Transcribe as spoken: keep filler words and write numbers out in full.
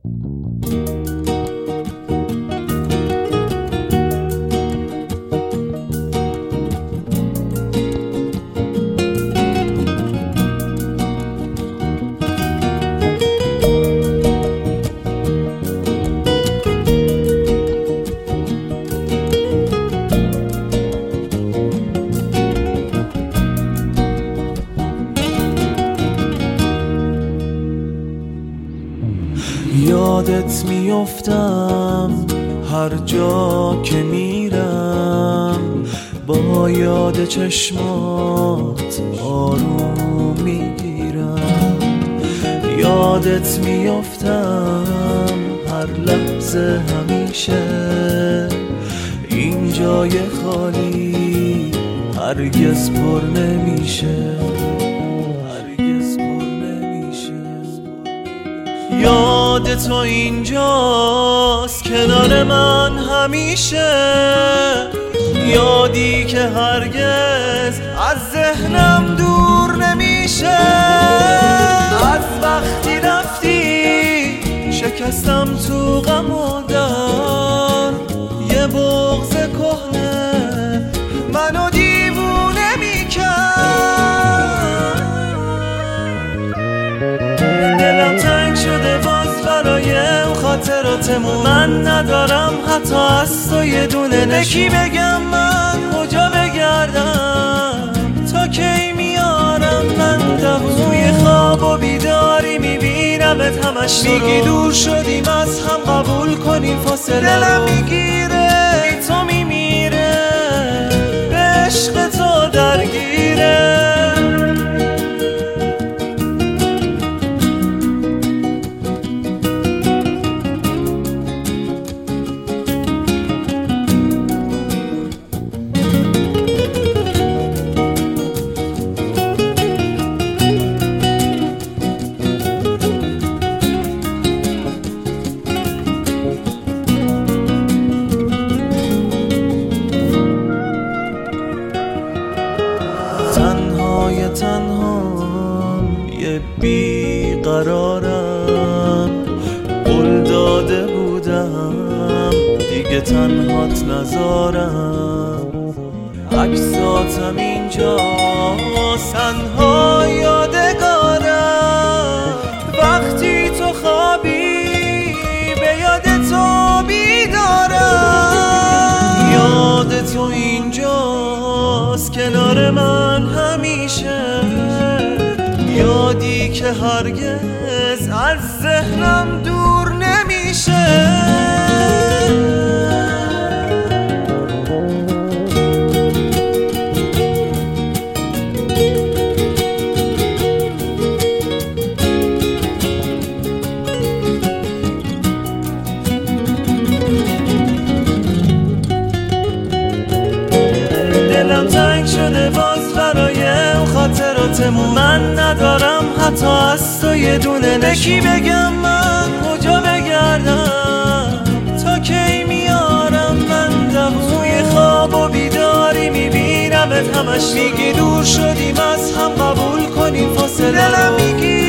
یادت میافتم هر جا که میرم، با یاد چشمات آروم میگیرم. یادت میافتم هر لحظه همیشه، این جای خالی هرگز پر نمیشه، هرگز پر نمیشه. یاد تو اینجاست کنار من همیشه، یادی که هرگز از ذهنم دور نمیشه. از وقتی رفتی شکستم تو غم و درد، یه بغض کهنه منو دیوونه میکرد. دلم تنگ شده باز برای اون خاطراتمون، من ندارم حتی از تو یه دونه نشون. به کی بگم من کجا بگردم، تا کی میارم من توی خواب و بیداری میبینمت همش. میگی دور شدیم از هم قبول کنیم فاصله رو، دلم میگیره تو میمیره به عشق تو درگیره. تنهای تنهام یه بیقرارم، قول داده بودم دیگه تنهات نذارم. عکساتم اینجا تنها یادگارم، وقتی تو خوابی به یاد تو بیدارم. یاد تو اینجاست کنار من همیشه، یادی که هرگز از ذهنم دور نمیشه. دلم تنگ شده باز برای اون خاطراتمون، من ندارم حتی از تو یه دونه نشون. به کی بگم من کجا بگردم، تا کی میارم من توی خواب و بیداری میبینمت همش. میگی دور شدیم از هم قبول کنیم فاصله رو، دلم میگی